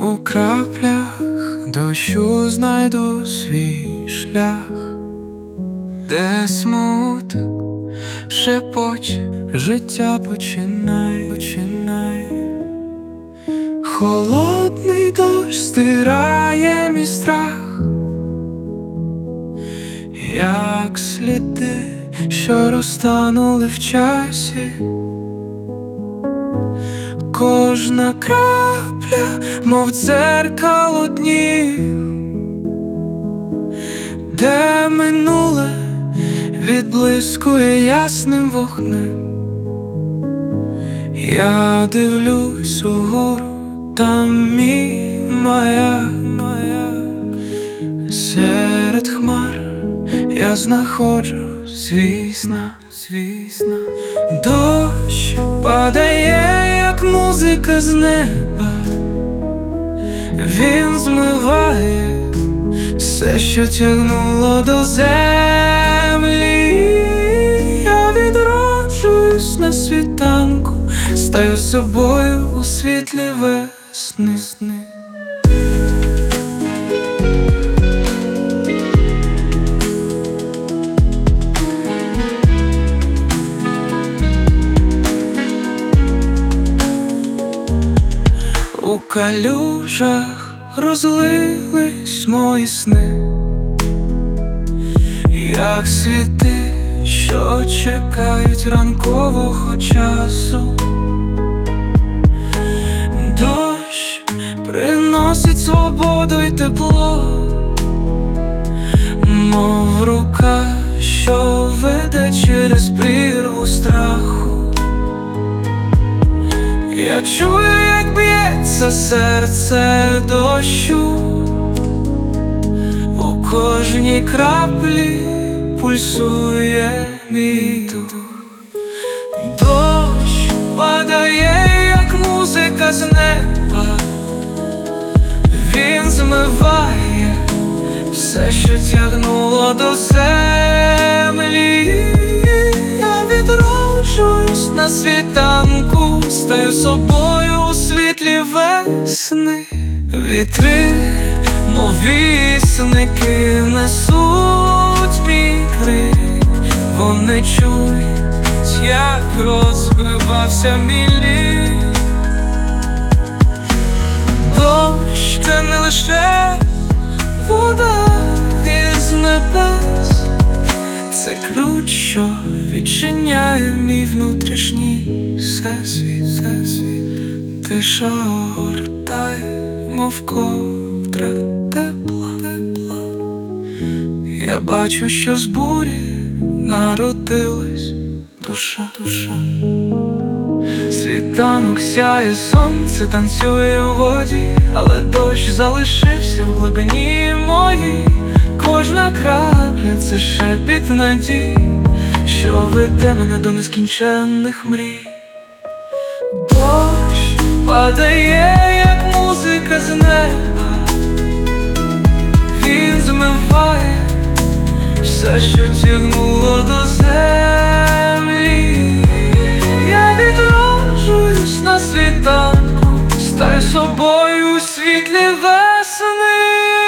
У краплях дощу знайду свій шлях, де смуток шепоче, життя починай. Холодний дощ стирає мій страх, як сліди, що розтанули в часі. Кожна крапля, мов дзеркало днів, де минуле відблискує ясним вогнем. Я дивлюсь угору, там мій маяк. Серед хмар я знаходжу свій знак. Дощ падає, як музика з неба. Він змиває все, що тягнуло до землі. Я відроджуюсь на світанку, стаю собою у світлі весни. У калюжах розлились мої сни, як світи, що чекають ранкового часу. Дощ приносить свободу й тепло, мов рука, що веде через прірву страху. Я чую, як б'ється серце дощу, у кожній краплі пульсує мій дух. Дощ падає, як музика з неба. Він змиває все, що тягнуло до землі. Я відроджуюсь на світанку, стаю собою у світлі весни. Вітри, мов вісники, несуть мій крик. Вони чують, як розбивався мій лід. Дощ — це не лише вода із небес, це ключ, що відчиняє мій внутрішній всесвіт. Тиша огортає, мов ковдра тепла. Я бачу, що з бурі народилась душа. Світанок сяє, сонце танцює у воді, але дощ залишився в глибині моїй. Кожна крапля — це шепіт надій, що веде мене до нескінченних мрій. Дощ падає, як музика з неба. Він змиває все, що тягнуло до землі. Я відроджуюсь на світанку, стаю собою у світлі весни.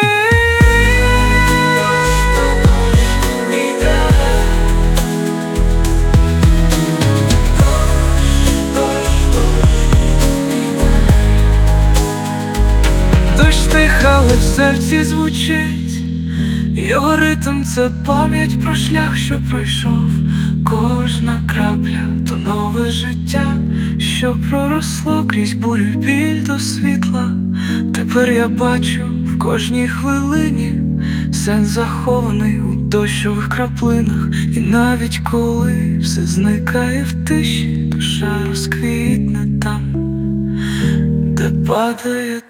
Дощ тих, але в серці звучить. Його ритм — це пам'ять про шлях, що пройшов. Кожна крапля — то нове життя, що проросло крізь бурю, біль до світла. Тепер я бачу в кожній хвилині сенс, захований у дощових краплинах. І навіть коли все зникає в тиші, душа розквітне там, де падає